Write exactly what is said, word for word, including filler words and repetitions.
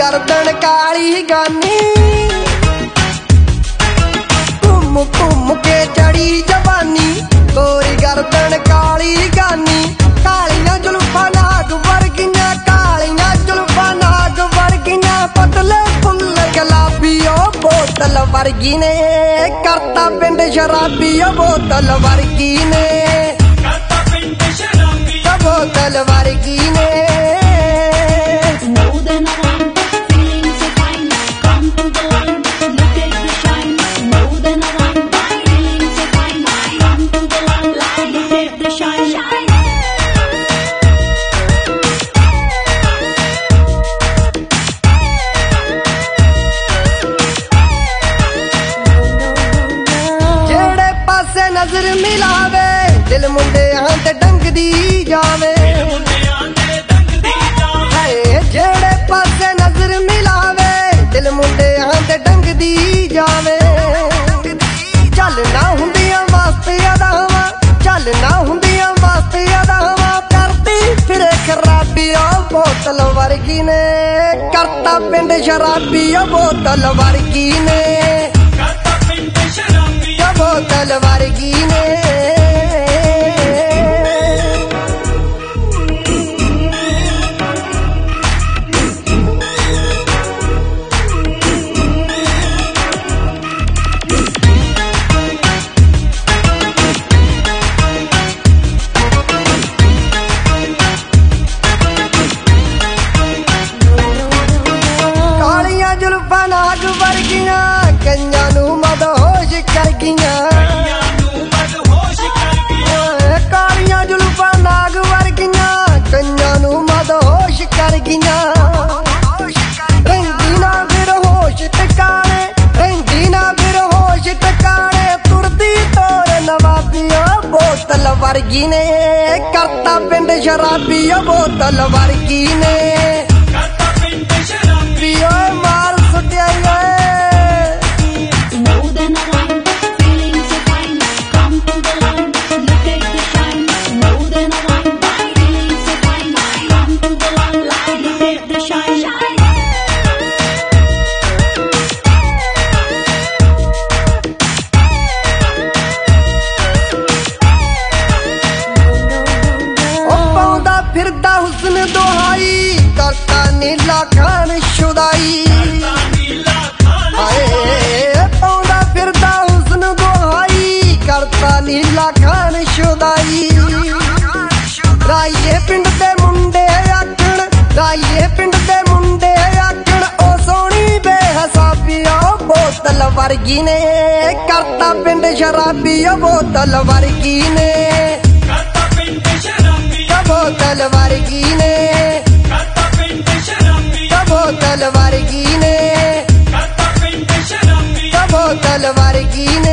गर्दन काली गानी घूम घूम के चढ़ी जवानी गोरी गर्दन काली गानी कालियां जुल्फां नाग वर्गियां कालियां जुल्फां नाग वर्गियां पतले फुल्ल गुलाबी ओ बोतल वर्गी ने करता पिंड शराबी ओ बोतल वर्गी ने बोतल वर्गी ने जेड़े पासे नजर मिलावे दिल मुंडियां ते डंगदी जावे जेड़े पासे नजर मिलावे दिल मुंडियां ते डंगदी जावे चल ना हुंदियां वास्ते अदावां चल ना हुंदियां वास्ते अदावां करदी फिरे खराबी ओ बोतल वर्गी ने करता पिंड शराबी ओ बोतल वर्गी ने बोतल वर्गी ने जुल्फां नाग वर्गियां कन्या नू मदहोश कर गियां कालियां जुल्फां नाग वर्गियां कन्या नू मदहोश कर गियां रंगी ना फिर होश टकाने रंगी ना फिर होश टकाने तुरदी तोर नवाबी ओ बोतल वर्गी ने करता पिंड शराबी ओ बोतल वर्गी ने मार सुटिया फिरदा हुस्न दोहाई करता नीला खान शुदाई पौंदा फिरदा हुस्न दोहाई करता नीला खान शुदाई राइए पिंड दे मुंडे आखण राइए पिंड दे मुंडे आखण ओ सोनी बेहसाबी ओ बोतल वर्गी ने करता पिंड शराबी ओ बोतल वर्गी ने बोतल वर्गी ने बोतल वर्गी ने बोतल वर्गी ने